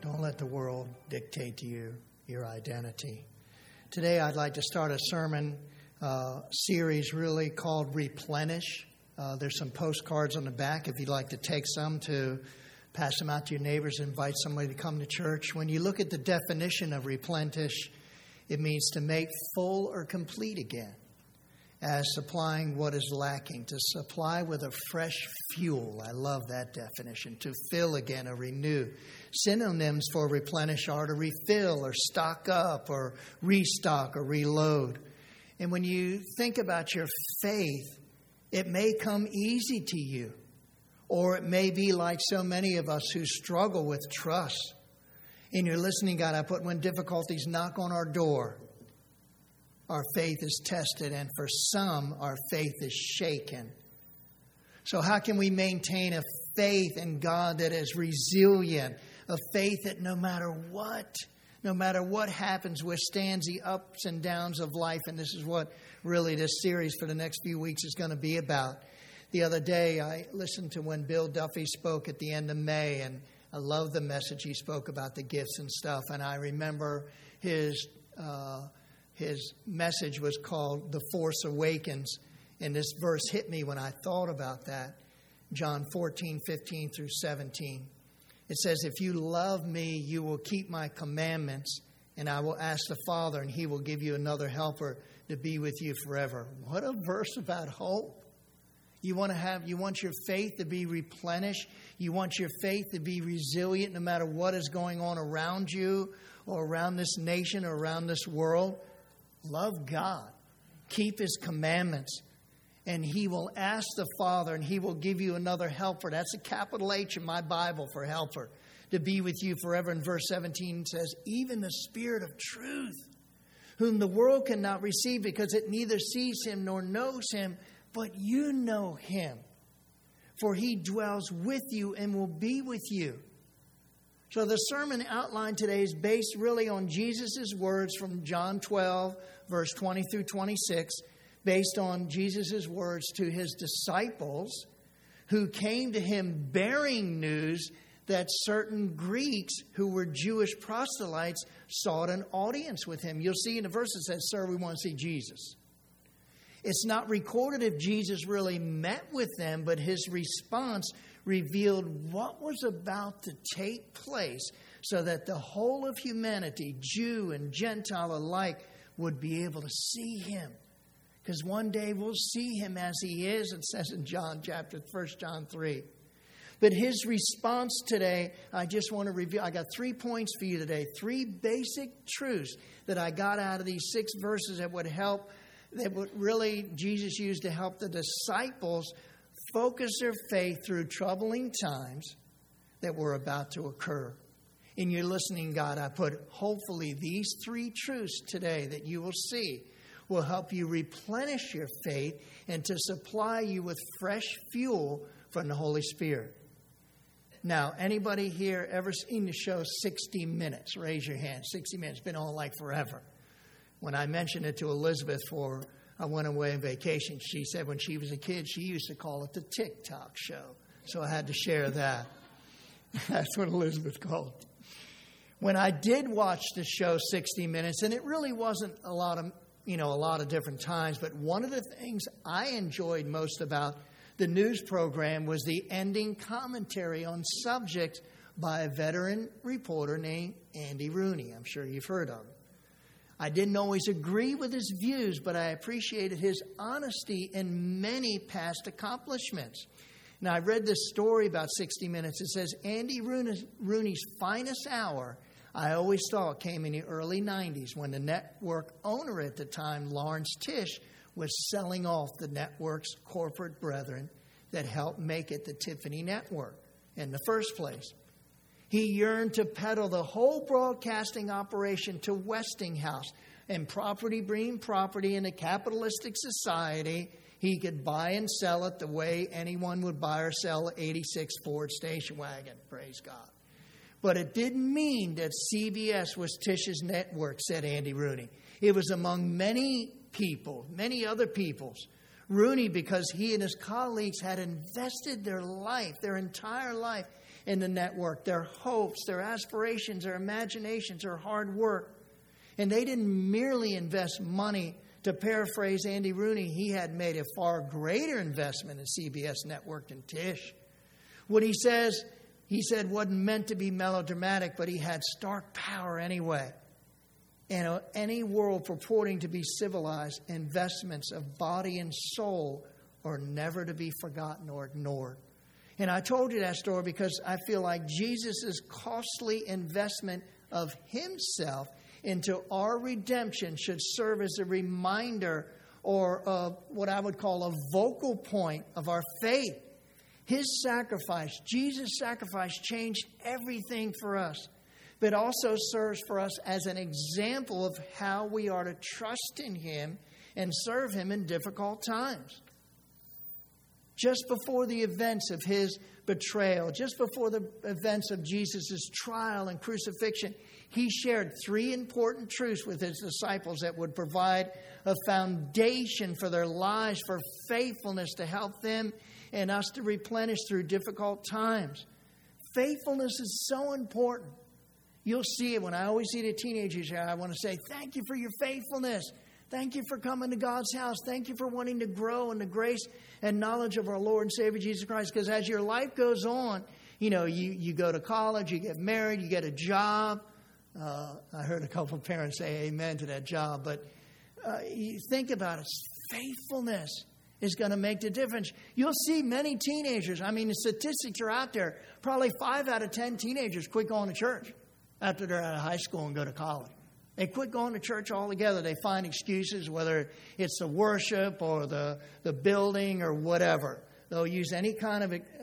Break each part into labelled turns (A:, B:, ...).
A: Don't let the world dictate to you your identity. Today I'd like to start a sermon series really called Replenish. There's some postcards on the back if you'd like to take some to pass them out to your neighbors, invite somebody to come to church. When you look at the definition of replenish, it means to make full or complete again, as supplying what is lacking, to supply with a fresh fuel. I love that definition. To fill again or renew. Synonyms for replenish are to refill or stock up or restock or reload. And when you think about your faith, it may come easy to you, or it may be like so many of us who struggle with trust. In your listening guide, I put when difficulties knock on our door, our faith is tested, and for some, our faith is shaken. So how can we maintain a faith in God that is resilient, a faith that no matter what happens, withstands the ups and downs of life? And this is what really this series for the next few weeks is going to be about. The other day, I listened to when Bill Duffy spoke at the end of May, and I love the message he spoke about the gifts and stuff. And I remember his message was called The Force Awakens. And this verse hit me when I thought about that. John 14:15 through 17. It says, if you love me, you will keep my commandments, and I will ask the Father, and he will give you another helper to be with you forever. What a verse about hope. You want your faith to be replenished. You want your faith to be resilient no matter what is going on around you or around this nation or around this world. Love God. Keep his commandments. And he will ask the Father, and he will give you another helper. That's a capital H in my Bible for helper. To be with you forever. And verse 17 says, even the Spirit of truth, whom the world cannot receive because it neither sees him nor knows him, but you know him. For he dwells with you and will be with you. So the sermon outline today is based really on Jesus' words from John 12, verse 20 through 26, based on Jesus' words to his disciples who came to him bearing news that certain Greeks who were Jewish proselytes sought an audience with him. You'll see in the verse it says, sir, we want to see Jesus. It's not recorded if Jesus really met with them, but his response revealed what was about to take place so that the whole of humanity, Jew and Gentile alike, would be able to see him. Because one day we'll see him as he is, it says in 1 John 3. But his response today, I just want to review. I got 3 points for you today. 3 basic truths that I got out of these 6 verses that would help, that would really Jesus used to help the disciples focus their faith through troubling times that were about to occur. In your listening guide, I put, hopefully these 3 truths today that you will see will help you replenish your faith and to supply you with fresh fuel from the Holy Spirit. Now, anybody here ever seen the show 60 Minutes? Raise your hand. 60 Minutes. Been on like forever. When I mentioned it to Elizabeth I went away on vacation, she said when she was a kid, she used to call it the TikTok show. So I had to share that. That's what Elizabeth called it. When I did watch the show 60 Minutes, and it really wasn't a lot of different times, but one of the things I enjoyed most about the news program was the ending commentary on subjects by a veteran reporter named Andy Rooney. I'm sure you've heard of him. I didn't always agree with his views, but I appreciated his honesty in many past accomplishments. Now, I read this story about 60 Minutes. It says, Andy Rooney's finest hour, I always thought, came in the early 90s when the network owner at the time, Lawrence Tisch, was selling off the network's corporate brethren that helped make it the Tiffany Network in the first place. He yearned to peddle the whole broadcasting operation to Westinghouse, and property being property in a capitalistic society, he could buy and sell it the way anyone would buy or sell an 86 Ford station wagon. Praise God. But it didn't mean that CBS was Tisch's network, said Andy Rooney. It was among many other people's. Rooney, because he and his colleagues had invested their entire life in the network, their hopes, their aspirations, their imaginations, their hard work. And they didn't merely invest money. To paraphrase Andy Rooney, he had made a far greater investment in CBS Network than Tish. What he said wasn't meant to be melodramatic, but he had stark power anyway. And any world purporting to be civilized, investments of body and soul are never to be forgotten or ignored. And I told you that story because I feel like Jesus' costly investment of himself into our redemption should serve as a reminder or what I would call a vocal point of our faith. His sacrifice, Jesus' sacrifice, changed everything for us, but also serves for us as an example of how we are to trust in him and serve him in difficult times. Just before the events of his betrayal, just before the events of Jesus' trial and crucifixion, he shared 3 important truths with his disciples that would provide a foundation for their lives, for faithfulness to help them and us to replenish through difficult times. Faithfulness is so important. You'll see it when I always see the teenagers here. I want to say, thank you for your faithfulness. Thank you for coming to God's house. Thank you for wanting to grow in the grace and knowledge of our Lord and Savior Jesus Christ. Because as your life goes on, you go to college, you get married, you get a job. I heard a couple of parents say amen to that job. But you think about it. Faithfulness is going to make the difference. You'll see many teenagers. I mean, the statistics are out there. Probably 5 out of 10 teenagers quit going to church after they're out of high school and go to college. They quit going to church altogether. They find excuses, whether it's the worship or the building or whatever. They'll use any kind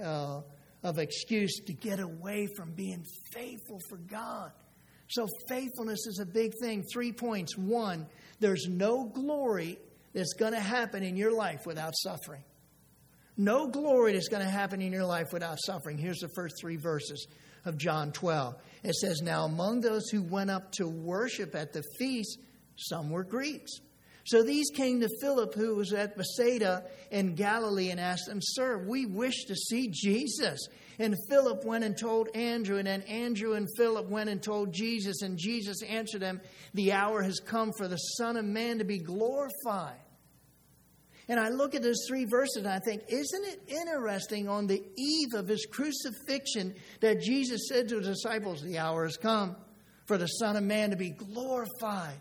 A: of excuse to get away from being faithful for God. So faithfulness is a big thing. 3 points. 1, there's no glory that's going to happen in your life without suffering. No glory that's going to happen in your life without suffering. Here's the first 3 verses of John 12. It says, now among those who went up to worship at the feast, some were Greeks. So these came to Philip, who was at Bethsaida in Galilee, and asked him, sir, we wish to see Jesus. And Philip went and told Andrew, and then Andrew and Philip went and told Jesus. And Jesus answered them, the hour has come for the Son of Man to be glorified. And I look at those 3 verses and I think, isn't it interesting on the eve of his crucifixion that Jesus said to his disciples, the hour has come for the Son of Man to be glorified.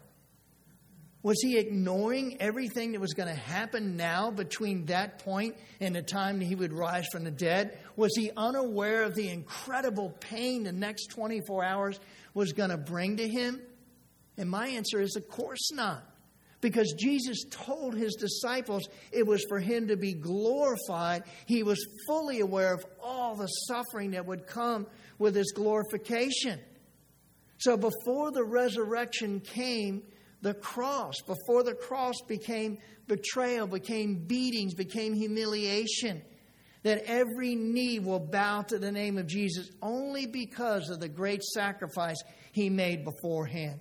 A: Was he ignoring everything that was going to happen now between that point and the time that he would rise from the dead? Was he unaware of the incredible pain the next 24 hours was going to bring to him? And my answer is, of course not. Because Jesus told his disciples it was for him to be glorified. He was fully aware of all the suffering that would come with his glorification. So before the resurrection came the cross, before the cross became betrayal, became beatings, became humiliation, that every knee will bow to the name of Jesus only because of the great sacrifice he made beforehand.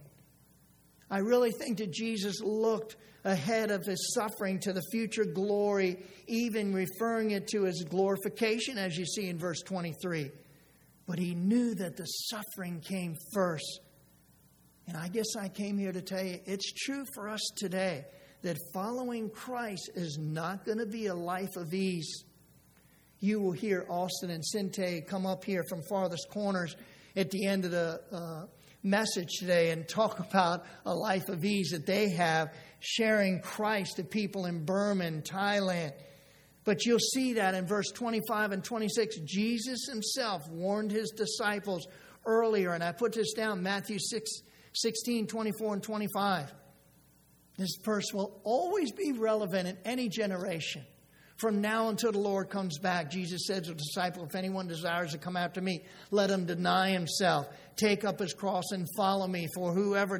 A: I really think that Jesus looked ahead of his suffering to the future glory, even referring it to his glorification, as you see in verse 23. But he knew that the suffering came first. And I guess I came here to tell you, it's true for us today that following Christ is not going to be a life of ease. You will hear Austin and Sinte come up here from farthest corners at the end of the message today and talk about a life of ease that they have, sharing Christ to people in Burma and Thailand. But you'll see that in verse 25 and 26, Jesus himself warned his disciples earlier, and I put this down, Matthew 16, 24 and 25. This verse will always be relevant in any generation. From now until the Lord comes back, Jesus said to the disciple, if anyone desires to come after me, let him deny himself, take up his cross and follow me. For whoever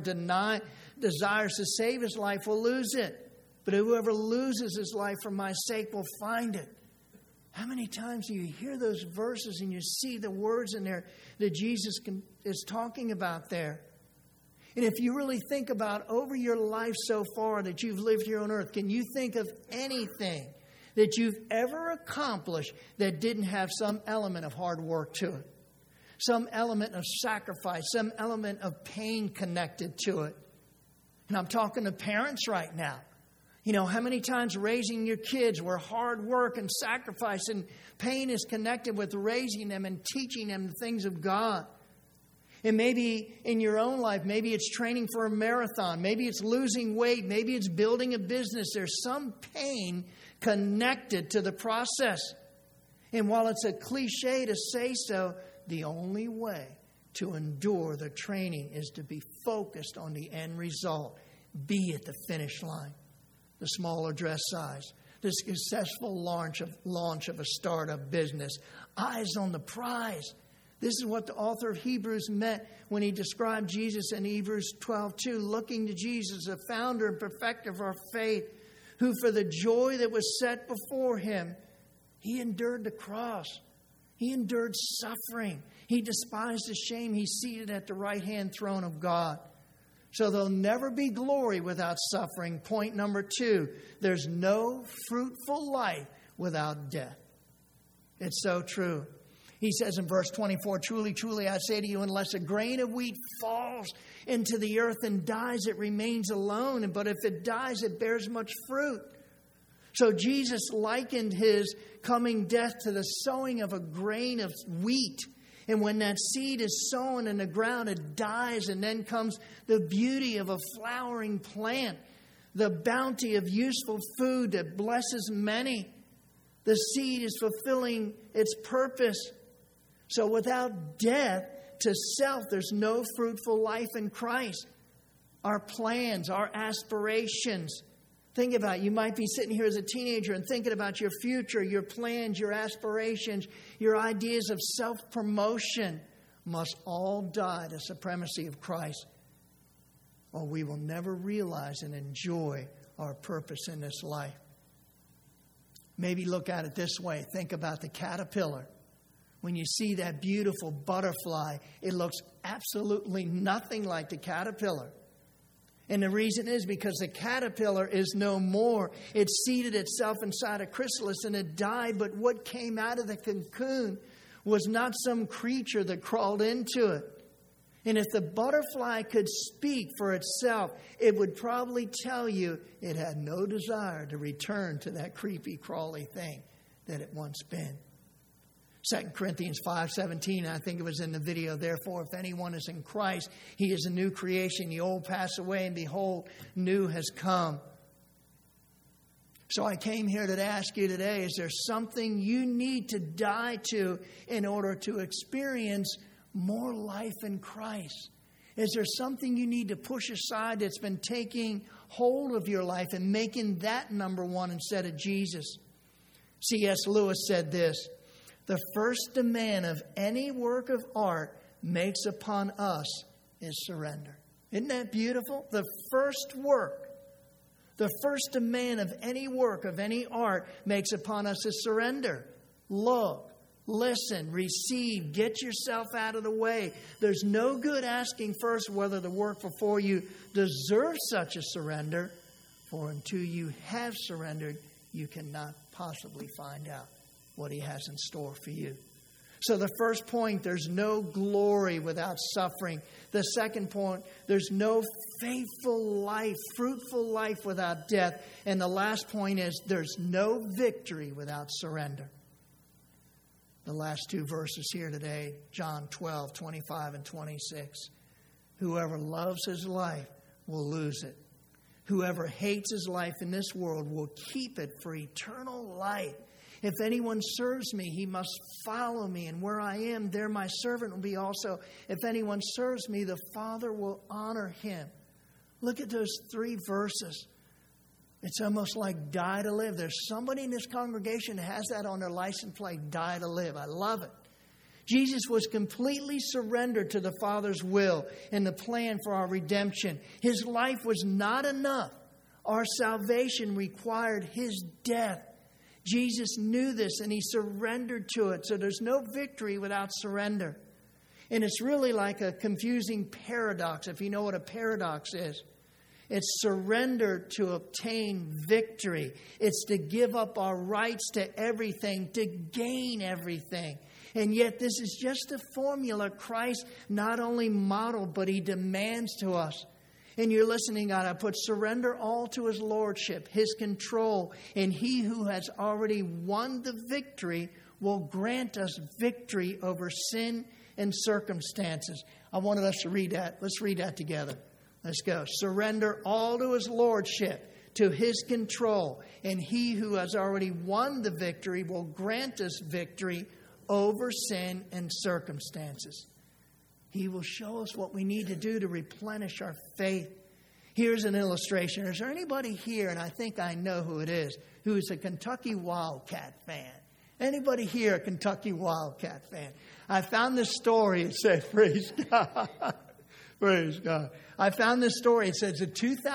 A: desires to save his life will lose it. But whoever loses his life for my sake will find it. How many times do you hear those verses and you see the words in there that Jesus is talking about there? And if you really think about over your life so far that you've lived here on earth, can you think of anything that you've ever accomplished that didn't have some element of hard work to it? some element of sacrifice, some element of pain connected to it. And I'm talking to parents right now. You know, how many times raising your kids where hard work and sacrifice and pain is connected with raising them and teaching them the things of God. And maybe in your own life, maybe it's training for a marathon. Maybe it's losing weight. Maybe it's building a business. There's some pain connected to the process. And while it's a cliche to say so, the only way to endure the training is to be focused on the end result. Be at the finish line. The smaller dress size. The successful launch of a startup business. Eyes on the prize. This is what the author of Hebrews meant when he described Jesus in Hebrews 12:2, looking to Jesus, the founder and perfecter of our faith, who for the joy that was set before him, he endured the cross. He endured suffering. He despised the shame. He's seated at the right-hand throne of God. So there'll never be glory without suffering. Point number 2, there's no fruitful life without death. It's so true. He says in verse 24, truly, truly, I say to you, unless a grain of wheat falls into the earth and dies, it remains alone. But if it dies, it bears much fruit. So Jesus likened his coming death to the sowing of a grain of wheat. And when that seed is sown in the ground, it dies. And then comes the beauty of a flowering plant, the bounty of useful food that blesses many. The seed is fulfilling its purpose. So without death to self, there's no fruitful life in Christ. Our plans, our aspirations. Think about it. You might be sitting here as a teenager and thinking about your future, your plans, your aspirations, your ideas of self-promotion must all die to supremacy of Christ, or we will never realize and enjoy our purpose in this life. Maybe look at it this way. Think about the caterpillar. When you see that beautiful butterfly, it looks absolutely nothing like the caterpillar. And the reason is because the caterpillar is no more. It seated itself inside a chrysalis and it died. But what came out of the cocoon was not some creature that crawled into it. And if the butterfly could speak for itself, it would probably tell you it had no desire to return to that creepy, crawly thing that it once been. 2 Corinthians 5:17, I think it was in the video, therefore, if anyone is in Christ, he is a new creation. The old passed away, and behold, new has come. So I came here to ask you today, is there something you need to die to in order to experience more life in Christ? Is there something you need to push aside that's been taking hold of your life and making that number one instead of Jesus? C.S. Lewis said this, the first demand of any work of art makes upon us is surrender. Isn't that beautiful? The first demand of any work, of any art, makes upon us is surrender. Look, listen, receive, get yourself out of the way. There's no good asking first whether the work before you deserves such a surrender, for until you have surrendered, you cannot possibly find out what he has in store for you. So the first point, there's no glory without suffering. The second point, there's no faithful life, fruitful life without death. And the last point is, there's no victory without surrender. The last two verses here today, John 12:25 and 26. Whoever loves his life will lose it. Whoever hates his life in this world will keep it for eternal life. If anyone serves me, he must follow me. And where I am, there my servant will be also. If anyone serves me, the Father will honor him. Look at those three verses. It's almost like die to live. There's somebody in this congregation that has that on their license plate, die to live. I love it. Jesus was completely surrendered to the Father's will and the plan for our redemption. His life was not enough. Our salvation required his death. Jesus knew this and he surrendered to it. So there's no victory without surrender. And it's really like a confusing paradox, if you know what a paradox is. It's surrender to obtain victory. It's to give up our rights to everything, to gain everything. And yet this is just a formula Christ not only modeled, but He demands to us. And you're listening, God, I put surrender all to His lordship, His control. And He who has already won the victory will grant us victory over sin and circumstances. I wanted us to read that. Let's read that together. Let's go. Surrender all to His lordship, to His control. And He who has already won the victory will grant us victory over sin and circumstances. He will show us what we need to do to replenish our faith. Here's an illustration. Is there anybody here, and I think I know who it is, who is a Kentucky Wildcat fan? Anybody here a Kentucky Wildcat fan? I found this story. It said, praise God. Praise God. I found this story. It says the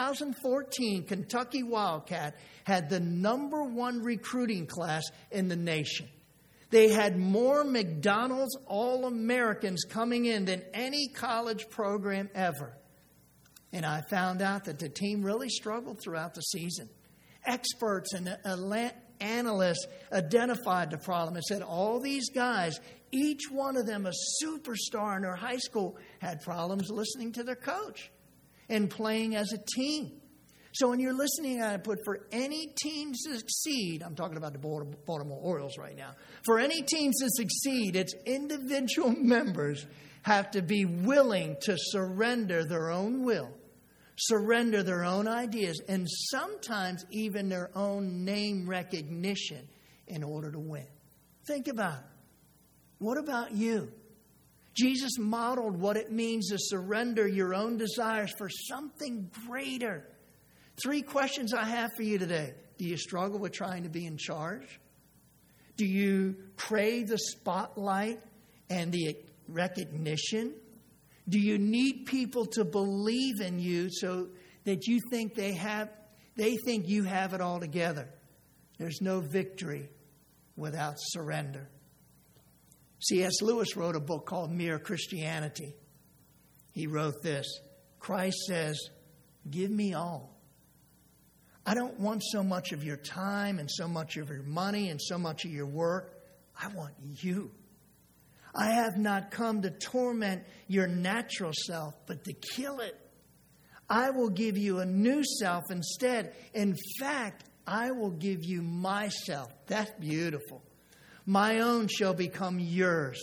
A: 2014 Kentucky Wildcat had the #1 recruiting class in the nation. They had more McDonald's All-Americans coming in than any college program ever. And I found out that the team really struggled throughout the season. Experts and analysts identified the problem and said all these guys, each one of them a superstar in their high school, had problems listening to their coach and playing as a team. So when you're listening, I put for any team to succeed, I'm talking about the Baltimore Orioles right now. For any team to succeed, its individual members have to be willing to surrender their own will, surrender their own ideas, and sometimes even their own name recognition in order to win. Think about it. What about you? Jesus modeled what it means to surrender your own desires for something greater. 3 questions I have for you today. Do you struggle with trying to be in charge? Do you crave the spotlight and the recognition? Do you need people to believe in you so that you think they think you have it all together? There's no victory without surrender. C.S. Lewis wrote a book called Mere Christianity. He wrote this: Christ says, give me all. I don't want so much of your time and so much of your money and so much of your work. I want you. I have not come to torment your natural self, but to kill it. I will give you a new self instead. In fact, I will give you myself. That's beautiful. My own shall become yours.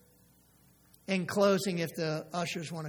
A: In closing, if the ushers want to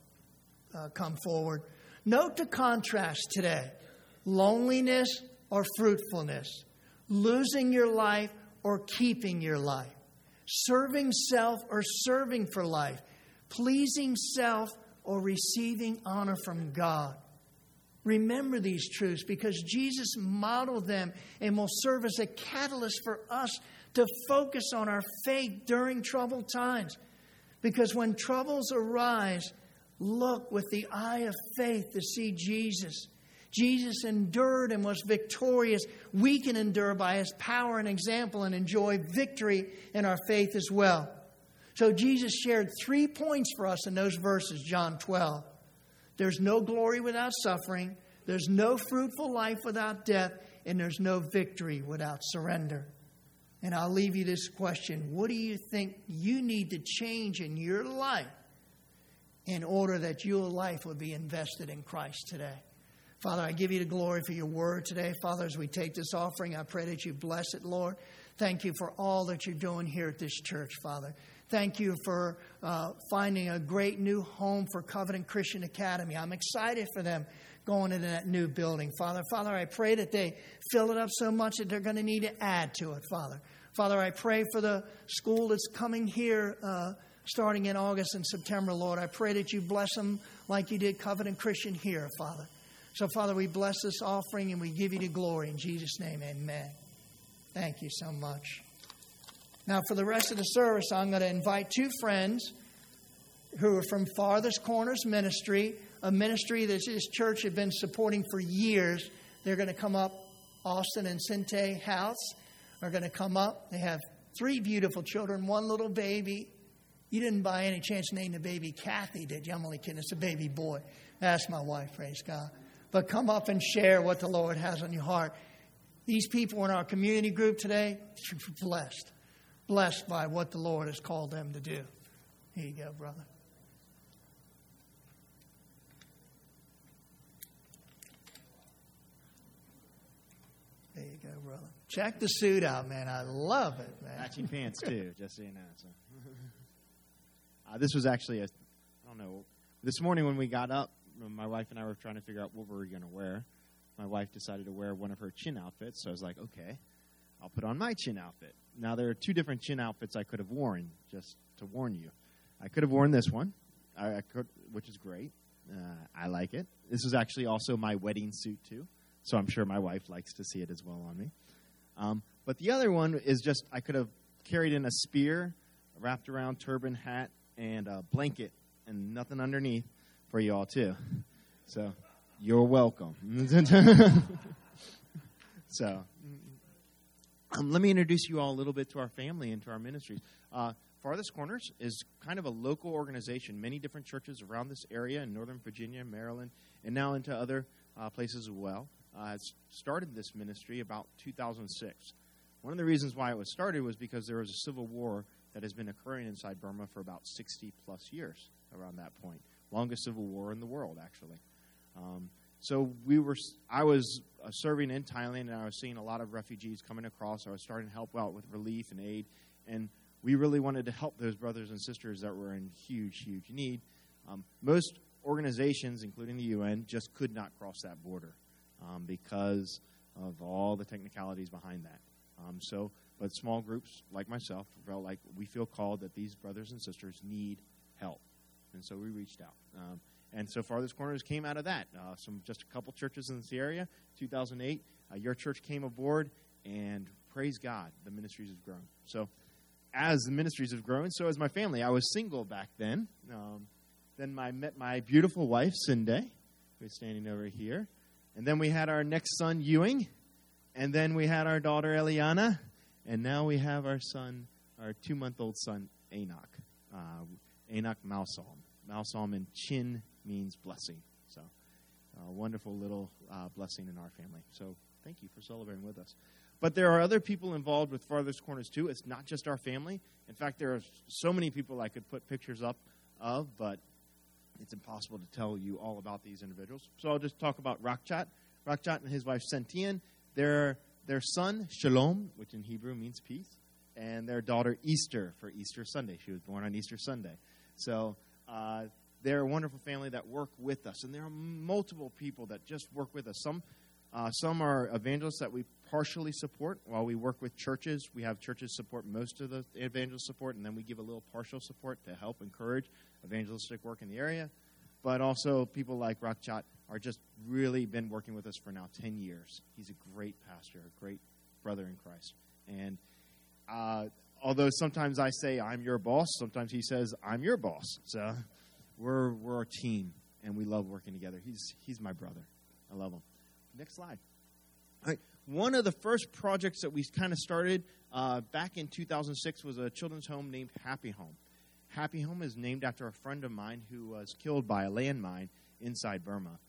A: come forward, note the contrast today. Loneliness or fruitfulness. Losing your life or keeping your life. Serving self or serving for life. Pleasing self or receiving honor from God. Remember these truths because Jesus modeled them and will serve as a catalyst for us to focus on our faith during troubled times. Because when troubles arise, look with the eye of faith to see Jesus. Jesus endured and was victorious. We can endure by His power and example and enjoy victory in our faith as well. So Jesus shared 3 points for us in those verses, John 12. There's no glory without suffering. There's no fruitful life without death. And there's no victory without surrender. And I'll leave you this question. What do you think you need to change in your life in order that your life would be invested in Christ today? Father, I give you the glory for your word today. Father, as we take this offering, I pray that you bless it, Lord. Thank you for all that you're doing here at this church, Father. Thank you for finding a great new home for Covenant Christian Academy. I'm excited for them going into that new building, Father. Father, I pray that they fill it up so much that they're going to need to add to it, Father. Father, I pray for the school that's coming here starting in August and September, Lord. I pray that you bless them like you did Covenant Christian here, Father. So, Father, we bless this offering and we give you the glory. In Jesus' name, amen. Thank you so much. Now, for the rest of the service, I'm going to invite 2 friends who are from Farthest Corners Ministry, a ministry that this church had been supporting for years. They're going to come up. Austin and Sinte House are going to come up. They have 3 beautiful children, 1 little baby. You didn't by any chance name the baby Kathy, did you? I'm only kidding. It's a baby boy. That's my wife, praise God. But come up and share what the Lord has on your heart. These people in our community group today, blessed. blessed by what the Lord has called them to do. Here you go, brother. There you go, brother. Check the suit out, man. I love it, man.
B: Matching pants, too, just so you know. So. This was actually, this morning when we got up, my wife and I were trying to figure out what we were going to wear. My wife decided to wear one of her chin outfits, so I was like, okay, I'll put on my chin outfit. Now, there are two different chin outfits I could have worn, just to warn you. I could have worn this one, which is great. I like it. This is actually also my wedding suit, too. So I'm sure my wife likes to see it as well on me. But the other one is just I could have carried in a spear, a wrapped around turban, hat, and a blanket, and nothing underneath for you all, too. So you're welcome. So let me introduce you all a little bit to our family and to our ministries. Farthest Corners is kind of a local organization. Many different churches around this area in Northern Virginia, Maryland, and now into other places as well. Started this ministry about 2006. One of the reasons why it was started was because there was a civil war that has been occurring inside Burma for about 60-plus years around that point. Longest civil war in the world, actually. I was serving in Thailand, and I was seeing a lot of refugees coming across. I was starting to help out with relief and aid, and we really wanted to help those brothers and sisters that were in huge, huge need. Most organizations, including the UN, just could not cross that border because of all the technicalities behind that. But small groups like myself felt like we feel called that these brothers and sisters need help. And so we reached out. And so Farthest Corners came out of that. Just a couple churches in this area. 2008, your church came aboard, and praise God, the ministries have grown. So as the ministries have grown, so has my family. I was single back then. Then I met my beautiful wife, Cindy, who's standing over here. And then we had our next son, Ewing. And then we had our daughter, Eliana. And now we have our son, our 2-month-old son, Enoch. Enoch Malsalm. Malsalm in Chin means blessing. So a wonderful little blessing in our family. So thank you for celebrating with us. But there are other people involved with Farthest Corners, too. It's not just our family. In fact, there are so many people I could put pictures up of, but it's impossible to tell you all about these individuals. So I'll just talk about Rakchat. Rakchat and his wife, Sentian. Their son, Shalom, which in Hebrew means peace, and their daughter, Easter, for Easter Sunday. She was born on Easter Sunday. So they're a wonderful family that work with us. And there are multiple people that just work with us. Some are evangelists that we partially support while we work with churches. We have churches support most of the evangelist support, and then we give a little partial support to help encourage evangelistic work in the area. But also people like Rakchat are just really been working with us for now 10 years. He's a great pastor, a great brother in Christ. And although sometimes I say I'm your boss, sometimes he says I'm your boss. So we're a team, and we love working together. He's my brother. I love him. Next slide. All right. One of the first projects that we kind of started back in 2006 was a children's home named Happy Home. Happy Home is named after a friend of mine who was killed by a landmine inside Burma.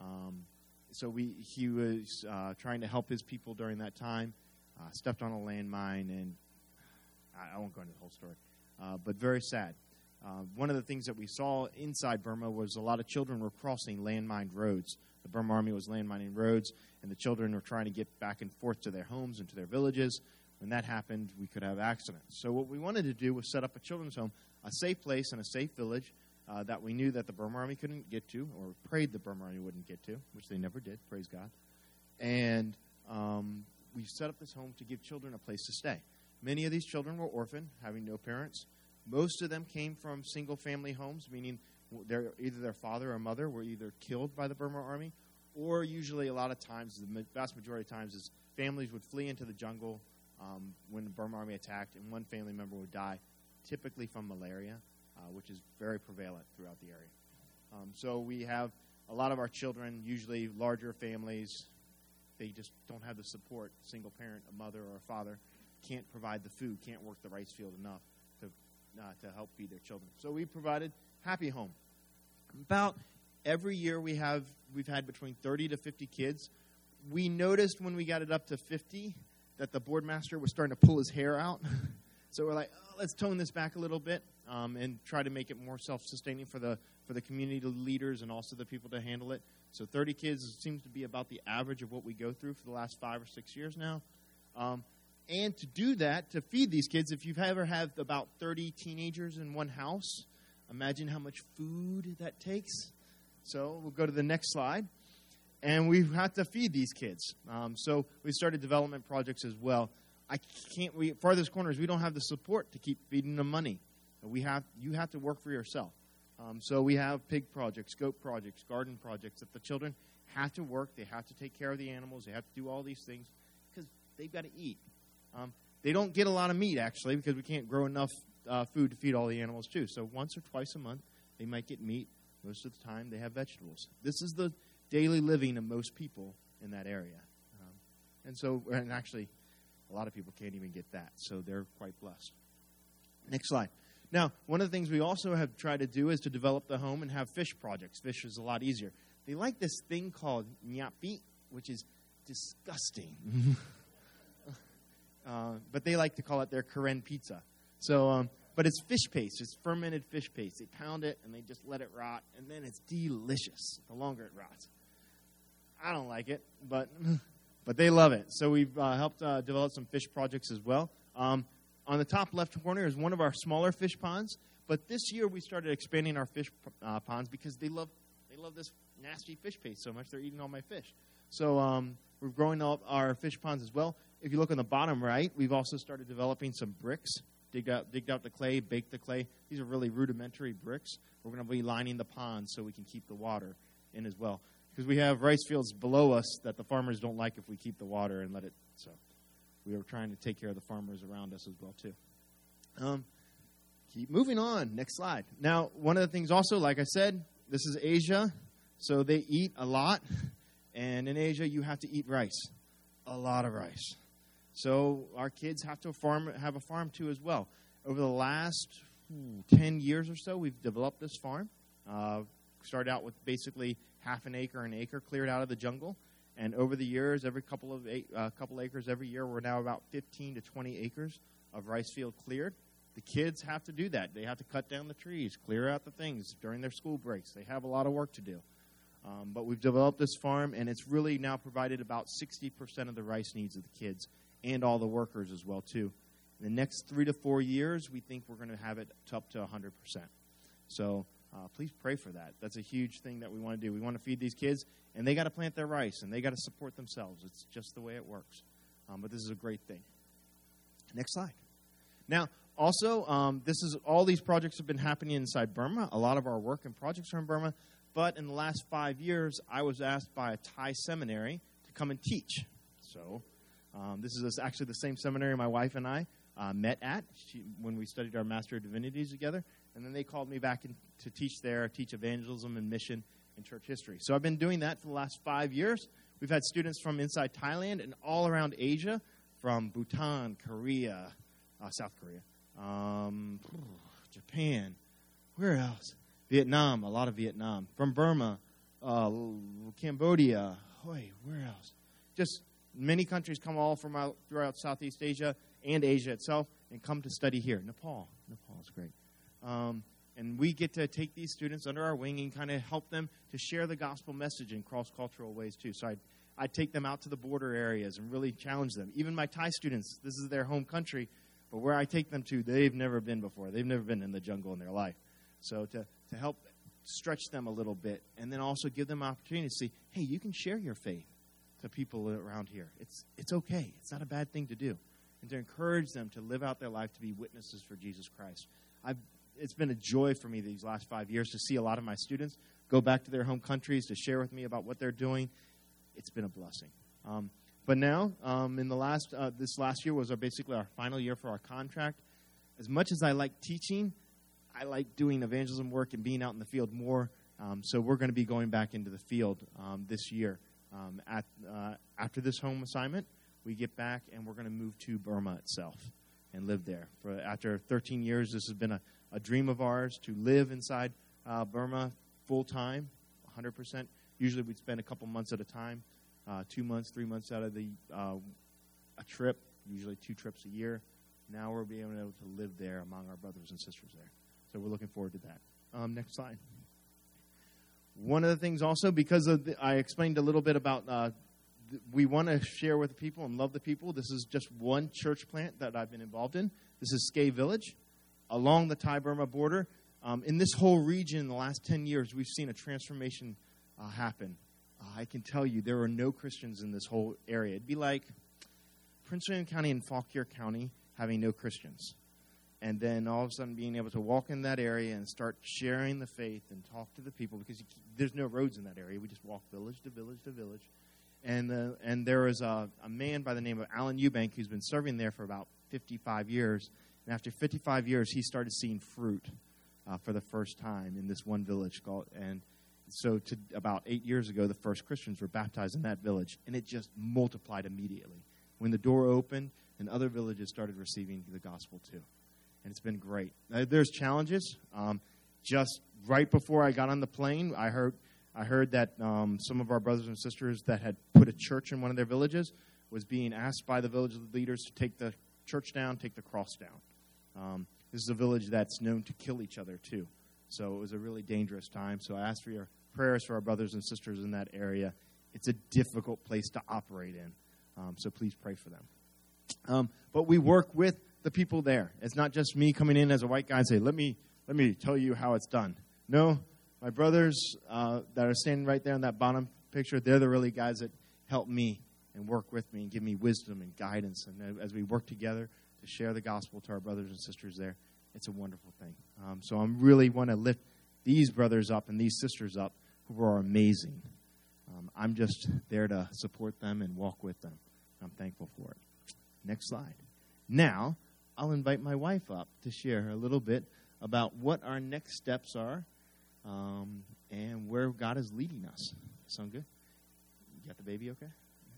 B: He was trying to help his people during that time, stepped on a landmine, and I won't go into the whole story, but very sad. One of the things that we saw inside Burma was a lot of children were crossing landmined roads. The Burma Army was landmining roads, and the children were trying to get back and forth to their homes and to their villages. When that happened, we could have accidents. So what we wanted to do was set up a children's home, a safe place and a safe village that we knew that the Burma Army couldn't get to, or prayed the Burma Army wouldn't get to, which they never did, praise God. And we set up this home to give children a place to stay. Many of these children were orphaned, having no parents. Most of them came from single-family homes, meaning either their father or mother were either killed by the Burma Army, or usually a lot of times, the vast majority of times, is families would flee into the jungle when the Burma Army attacked, and one family member would die, typically from malaria, which is very prevalent throughout the area. So we have a lot of our children, usually larger families, they just don't have the support. Single parent, a mother or a father, can't provide the food, can't work the rice field enough to help feed their children. So we provided Happy Home. About every year we've had between 30 to 50 kids. We noticed when we got it up to 50 that the board master was starting to pull his hair out. So we're like, let's tone this back a little bit and try to make it more self-sustaining for the community leaders and also the people to handle it. So 30 kids seems to be about the average of what we go through for the last 5 or 6 years now. And to do that, to feed these kids, if you've ever had about 30 teenagers in one house, imagine how much food that takes. So we'll go to the next slide. And we have to feed these kids. So we started development projects as well. Farthest corners, we don't have the support to keep feeding them money. You have to work for yourself. So we have pig projects, goat projects, garden projects that the children have to work. They have to take care of the animals. They have to do all these things because they've got to eat. They don't get a lot of meat, actually, because we can't grow enough food to feed all the animals, too. So once or twice a month, they might get meat. Most of the time, they have vegetables. This is the daily living of most people in that area. And actually, a lot of people can't even get that, so they're quite blessed. Next slide. Now, one of the things we also have tried to do is to develop the home and have fish projects. Fish is a lot easier. They like this thing called nyapi, which is disgusting. But they like to call it their Karen pizza. So, but it's fish paste. It's fermented fish paste. They pound it, and they just let it rot, and then it's delicious the longer it rots. I don't like it, but they love it. So we've helped develop some fish projects as well. On the top left corner is one of our smaller fish ponds, but this year we started expanding our fish ponds because they love this nasty fish paste so much they're eating all my fish. So we're growing up our fish ponds as well. If you look on the bottom right, we've also started developing some bricks. Digged out the clay, baked the clay. These are really rudimentary bricks. We're going to be lining the ponds so we can keep the water in as well. Because we have rice fields below us that the farmers don't like if we keep the water and let it. So we are trying to take care of the farmers around us as well, too. Keep moving on. Next slide. Now, one of the things also, like I said, this is Asia. So they eat a lot. And in Asia, you have to eat rice. A lot of rice. So our kids have a farm, too, as well. Over the last 10 years or so, we've developed this farm. Started out with basically half an acre cleared out of the jungle. And over the years, every couple acres every year, we're now about 15 to 20 acres of rice field cleared. The kids have to do that. They have to cut down the trees, clear out the things during their school breaks. They have a lot of work to do. But we've developed this farm, and it's really now provided about 60% of the rice needs of the kids and all the workers as well, too. In the next 3 to 4 years, we think we're going to have it up to 100%. So please pray for that. That's a huge thing that we want to do. We want to feed these kids, and they got to plant their rice, and they got to support themselves. It's just the way it works. But this is a great thing. Next slide. Now, also, all these projects have been happening inside Burma. A lot of our work and projects are in Burma. But in the last 5 years, I was asked by a Thai seminary to come and teach. So this is actually the same seminary my wife and I met at when we studied our Master of Divinities together. And then they called me back to teach there, teach evangelism and mission and church history. So I've been doing that for the last 5 years. We've had students from inside Thailand and all around Asia, from Bhutan, Korea, South Korea, Japan, where else? Vietnam, a lot of Vietnam. From Burma, Cambodia, where else? Just many countries come all from throughout Southeast Asia and Asia itself and come to study here. Nepal is great. And we get to take these students under our wing and kind of help them to share the gospel message in cross-cultural ways, too. So I'd take them out to the border areas and really challenge them. Even my Thai students, this is their home country, but where I take them to, they've never been before. They've never been in the jungle in their life. So to help stretch them a little bit and then also give them opportunity to see, hey, you can share your faith to people around here. It's okay. It's not a bad thing to do. And to encourage them to live out their life to be witnesses for Jesus Christ. It's been a joy for me these last 5 years to see a lot of my students go back to their home countries to share with me about what they're doing. It's been a blessing. But now, in this last year was basically our final year for our contract. As much as I like teaching, I like doing evangelism work and being out in the field more. So we're going to be going back into the field this year. After this home assignment, we get back and we're going to move to Burma itself and live there. After 13 years, this has been a dream of ours to live inside Burma full-time, 100%. Usually we'd spend a couple months at a time, 2 months, 3 months out of a trip, usually 2 trips a year. Now we're being able to live there among our brothers and sisters there. So we're looking forward to that. Next slide. One of the things also, because I explained a little bit about we want to share with the people and love the people. This is just one church plant that I've been involved in. This is Skay Village along the Thai-Burma border. In this whole region in the last 10 years, we've seen a transformation happen. I can tell you there are no Christians in this whole area. It'd be like Prince William County and Fauquier County having no Christians. And then all of a sudden being able to walk in that area and start sharing the faith and talk to the people, because there's no roads in that area. We just walk village to village to village. And there is a man by the name of Alan Eubank who's been serving there for about 55 years. And after 55 years, he started seeing fruit for the first time in this one village. And so about 8 years ago, the first Christians were baptized in that village. And it just multiplied immediately. When the door opened, and other villages started receiving the gospel too. And it's been great. There's challenges. Just right before I got on the plane, I heard that some of our brothers and sisters that had put a church in one of their villages was being asked by the village leaders to take the church down, take the cross down. This is a village that's known to kill each other, too. So it was a really dangerous time. So I asked for your prayers for our brothers and sisters in that area. It's a difficult place to operate in, so please pray for them. But we work with the people there. It's not just me coming in as a white guy and say, let me tell you how it's done. No, my brothers that are standing right there in that bottom picture, they're the really guys that help me and work with me and give me wisdom and guidance. And as we work together to share the gospel to our brothers and sisters there, it's a wonderful thing. So I really want to lift these brothers up and these sisters up who are amazing. I'm just there to support them and walk with them. I'm thankful for it. Next slide. Now, I'll invite my wife up to share a little bit about what our next steps are and where God is leading us. Sound good? You got the baby okay?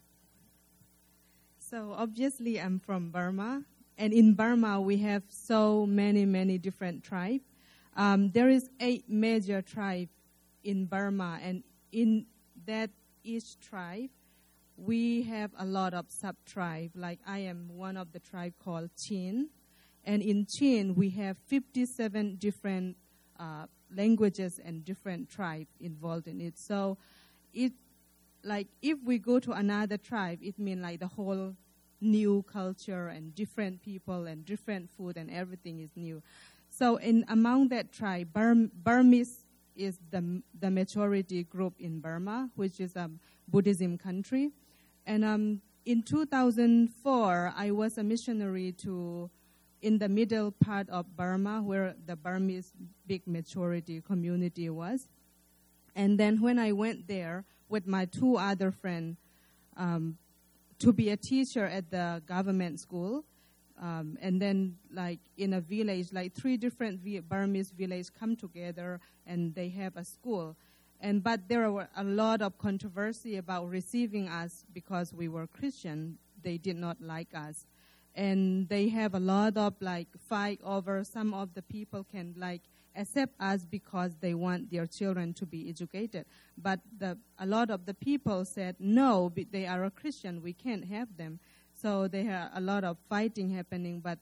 C: So obviously I'm from Burma, and in Burma we have so many different tribes. There is 8 major tribes in Burma, and in that each tribe we have a lot of sub-tribes. Like I am one of the tribe called Chin, and in Chin we have 57 different languages and different tribes involved in it. So it, like, if we go to another tribe, it means like the whole new culture and different people and different food and everything is new. So among that tribe, Burmese is the majority group in Burma, which is a Buddhism country. And in 2004, I was a missionary in the middle part of Burma, where the Burmese big majority community was. And then when I went there with my 2 other friends to be a teacher at the government school, and then like in a village, like 3 different Burmese villages come together and they have a school. But there were a lot of controversy about receiving us because we were Christian. They did not like us. And they have a lot of like fight over some of the people can like accept us because they want their children to be educated. But a lot of the people said, no, they are a Christian, we can't have them. So there are a lot of fighting happening. But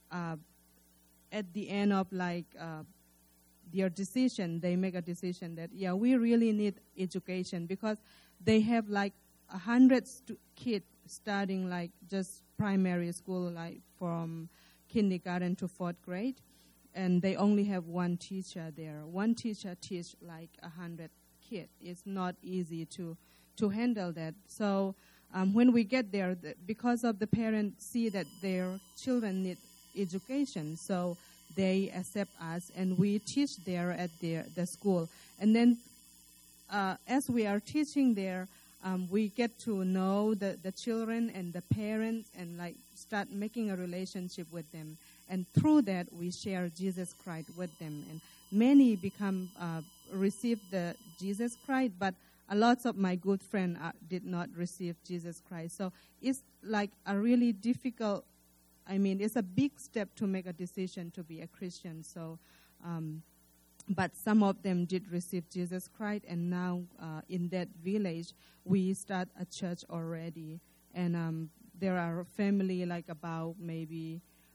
C: at the end of like their decision, they make a decision that, yeah, we really need education, because they have like 100 kids studying like just primary school, like from kindergarten to 4th grade. And they only have 1 teacher there. 1 teacher teach like 100 kids. It's not easy to handle that. So when we get there, because of the parents see that their children need education, so they accept us, and we teach there at the school. And then as we are teaching there, we get to know the children and the parents and like start making a relationship with them. And through that, we share Jesus Christ with them. And many receive the Jesus Christ, but a lot of my good friends did not receive Jesus Christ. So it's like a really difficult, it's a big step to make a decision to be a Christian. So, but some of them did receive Jesus Christ, and now in that village, we start a church already. And there are family like about maybe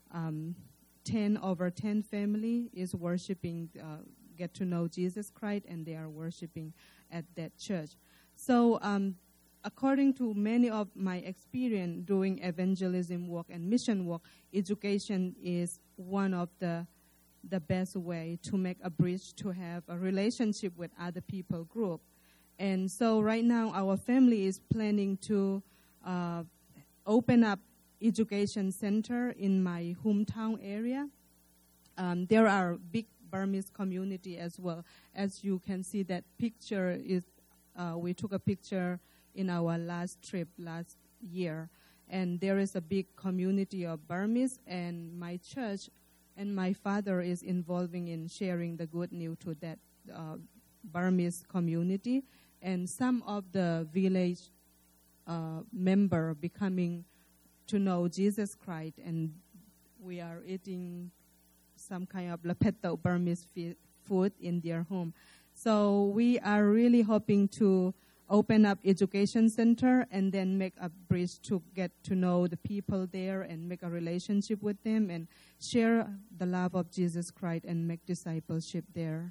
C: over 10 family is worshiping, get to know Jesus Christ, and they are worshiping at that church. So according to many of my experience doing evangelism work and mission work, education is one of the best way to make a bridge to have a relationship with other people group. And so right now our family is planning to open up education center in my hometown area. There are big Burmese community as well. As you can see, that picture is we took a picture in our last trip last year, and there is a big community of Burmese, and my church and my father is involving in sharing the good news to that Burmese community, and some of the village member becoming to know Jesus Christ, and we are eating some kind of Lapeto Burmese food in their home. So we are really hoping to open up education center and then make a bridge to get to know the people there and make a relationship with them and share the love of Jesus Christ and make discipleship there.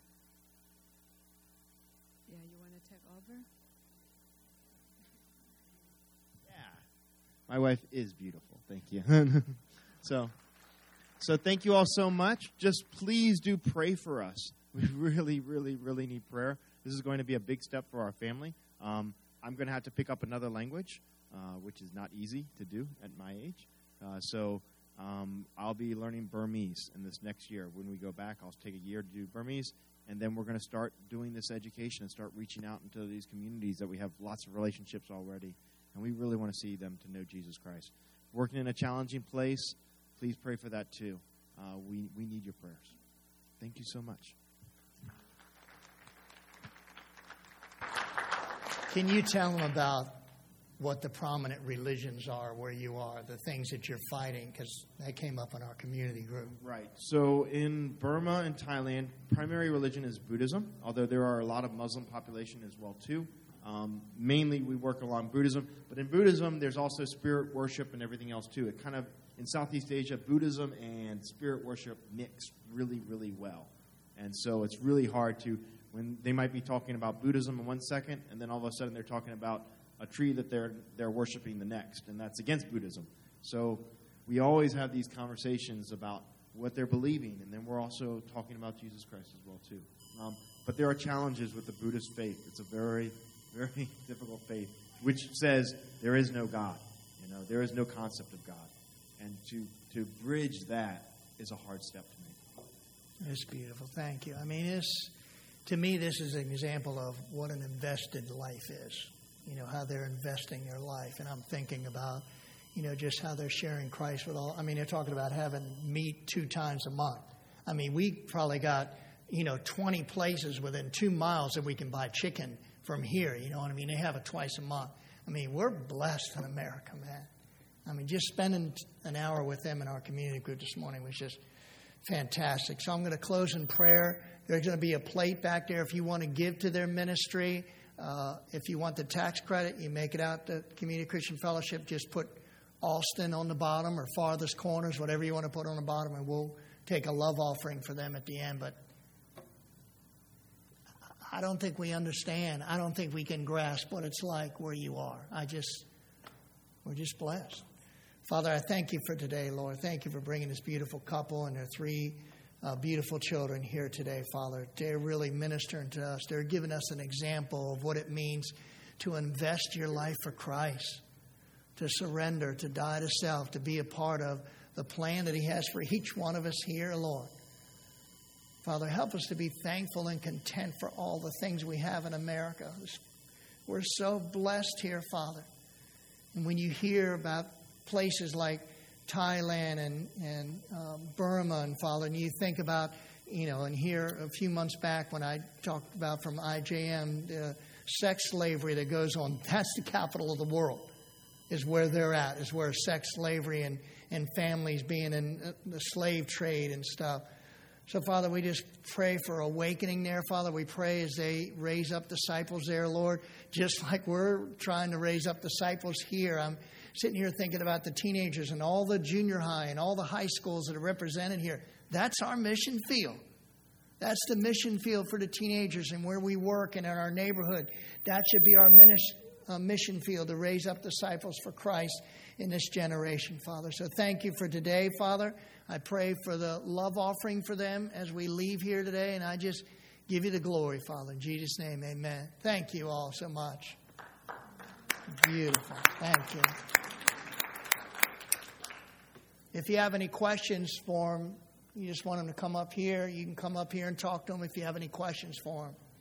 C: Yeah, you want to take over?
B: Yeah. My wife is beautiful. Thank you. So thank you all so much. Just please do pray for us. We really, really, really need prayer. This is going to be a big step for our family. I'm going to have to pick up another language, which is not easy to do at my age. So I'll be learning Burmese in this next year. When we go back, I'll take a year to do Burmese, and then we're going to start doing this education and start reaching out into these communities that we have lots of relationships already, and we really want to see them to know Jesus Christ. Working in a challenging place, please pray for that too. We need your prayers. Thank you so much.
A: Can you tell them about what the prominent religions are where you are, the things that you're fighting? Because that came up in our community group.
B: Right. So in Burma and Thailand, primary religion is Buddhism, although there are a lot of Muslim population as well too. Mainly we work along Buddhism, but in Buddhism there's also spirit worship and everything else too. It kind of, in Southeast Asia, Buddhism and spirit worship mix really, really well. And so it's really hard to, when they might be talking about Buddhism in 1 second, and then all of a sudden they're talking about a tree that they're worshiping the next, and that's against Buddhism. So we always have these conversations about what they're believing, and then we're also talking about Jesus Christ as well too. But there are challenges with the Buddhist faith. It's a very, very difficult faith, which says there is no God. There is no concept of God. And to bridge that is a hard step to make.
A: It's beautiful. Thank you. I mean, to me, this is an example of what an invested life is. How they're investing their life. And I'm thinking about, just how they're sharing Christ with all. I mean, they're talking about having meat 2 times a month. I mean, we probably got, 20 places within 2 miles that we can buy chicken from here. You know what I mean? They have it twice a month. I mean, we're blessed in America, man. I mean, just spending an hour with them in our community group this morning was just fantastic. So I'm going to close in prayer. There's going to be a plate back there if you want to give to their ministry. If you want the tax credit, you make it out to Community Christian Fellowship. Just put Austin on the bottom or farthest corners, whatever you want to put on the bottom, and we'll take a love offering for them at the end. But I don't think we understand. I don't think we can grasp what it's like where you are. We're just blessed. Father, I thank you for today, Lord. Thank you for bringing this beautiful couple and their 3 beautiful children here today, Father. They're really ministering to us. They're giving us an example of what it means to invest your life for Christ, to surrender, to die to self, to be a part of the plan that He has for each one of us here, Lord. Father, help us to be thankful and content for all the things we have in America. We're so blessed here, Father. And when you hear about places like Thailand and Burma, and Father, and you think about, and here a few months back when I talked about from IJM, the sex slavery that goes on, that's the capital of the world, is where they're at, is where sex slavery and families being in the slave trade and stuff. So, Father, we just pray for awakening there, Father. We pray as they raise up disciples there, Lord, just like we're trying to raise up disciples here. I'm sitting here thinking about the teenagers and all the junior high and all the high schools that are represented here. That's our mission field. That's the mission field for the teenagers and where we work and in our neighborhood. That should be our mission field to raise up disciples for Christ in this generation, Father. So thank you for today, Father. I pray for the love offering for them as we leave here today. And I just give you the glory, Father. In Jesus' name, amen. Thank you all so much. Beautiful. Thank you. If you have any questions for them, you just want them to come up here, you can come up here and talk to them if you have any questions for them.